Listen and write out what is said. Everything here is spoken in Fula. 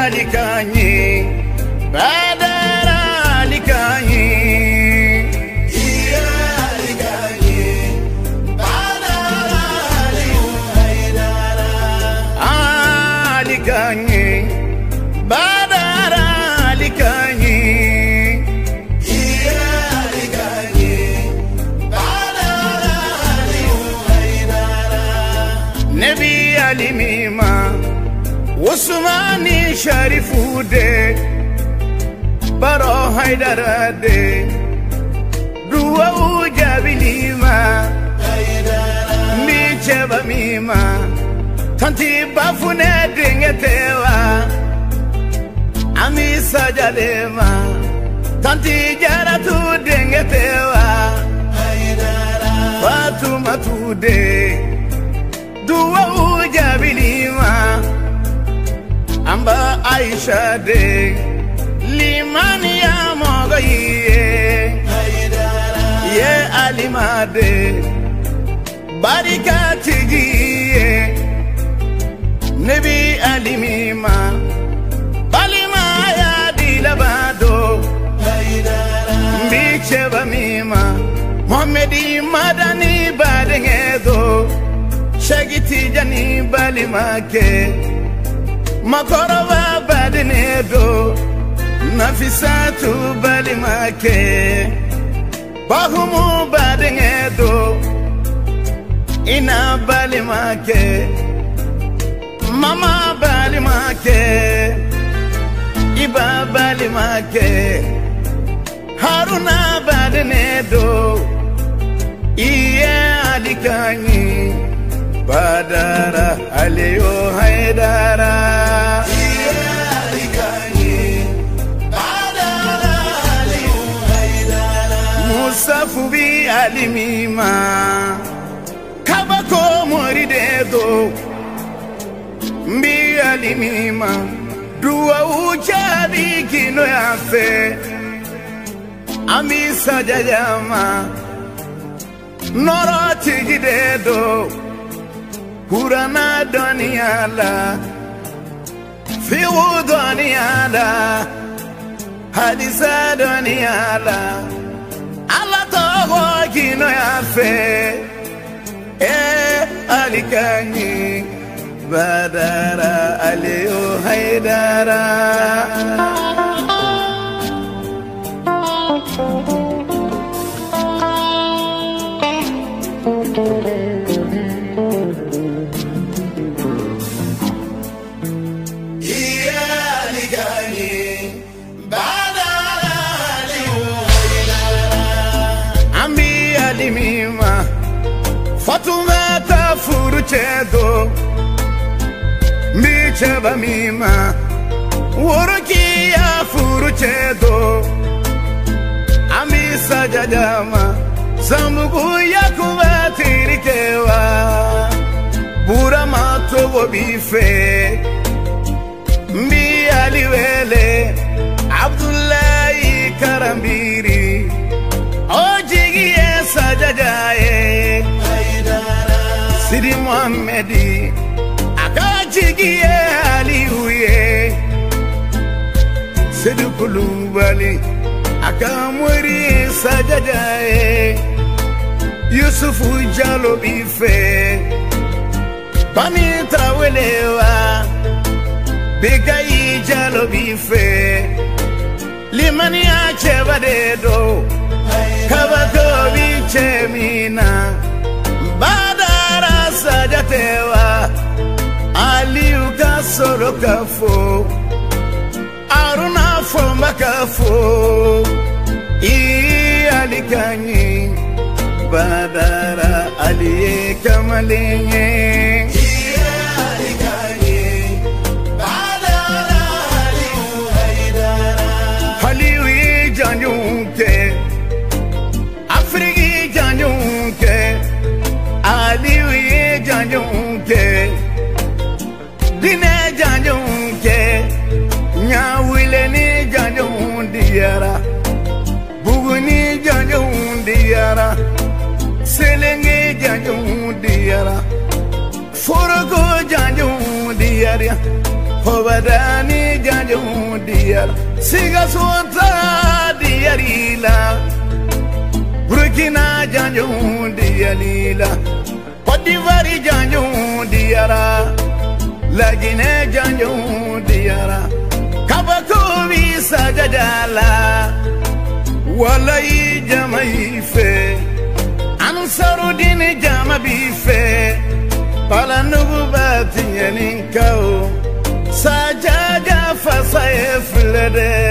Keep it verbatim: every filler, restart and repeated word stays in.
alikanye badara alikanye iya alikanye badara alikhaydara alikanye badara alikanye iya alikanye badara alikhaydara nabi alimima Usmani Sharifude Baro Haidara de Dua Ujabilima Micheba Mima Tanti Bafune Dingetewa Amisa Jalema Tanti Jaratu Dingetewa Fatuma Tude Dua Ujabilima Amba Aisha de Limani ya mogaye Ye Alima de Barika tigiye Nebi Alimima Balima ya dilabado Mbicheba mima Mohamedi madani badengedo Shagiti jani balima ke Makorova badinedo Nafisatu balimake Bahumu badinedo Ina balimake Mama balimake Iba balimake Haruna badinedo Iye alikanye Badara Aliyo Haidara Iya alikanye Badara Aliyo Haidara Musafu bi alimima Kabako moridedo Mbi alimima Dua uchabi kino yafe Amisa jajama Noro chigidedo Kurana doniyala Fiwu doniyala Hadisa doniyala Ala togo kino yafe Eh alikanyi Badara Aliyo Haidara Fatuma tafuru chedo Micheba mima Uruki ya furu chedo Amisa jajama Zambugu ya kuwatirikewa Bura mato wobife Mbi aliwele Abdullahi Karambiri Ojigi esa jajaye Sidi Muhammedi Akajigi aliuye Sidi Kulubali Akamwiri sajajaye Yusufu Jalo bife Bami trawelewa Bigayi Jalo bife Limani achevadedo Kabako biche mina Badara sajatewa Aliu kasoro kafo Aruna fomba kafo I alikanyi Badara aliye kamalenye I alikanyi Badara aliu haidara Aliu I janjunke Afriki janjunke Aliu I janjunke Dine janjunke Nyawile ni janjundiyara Buguni janjundiyara Selenge janjundiyara Forogo janjundiyara Hobadani janjung diyara Siga suanta diyarila Burkina janjung diyalila Padivari janjung diyara Lagine janjung diyara Kabakovi sajadala Walai jamai fe Ansarudini jama bife Pala nubu bati yaninkao Sajaja fasaye flede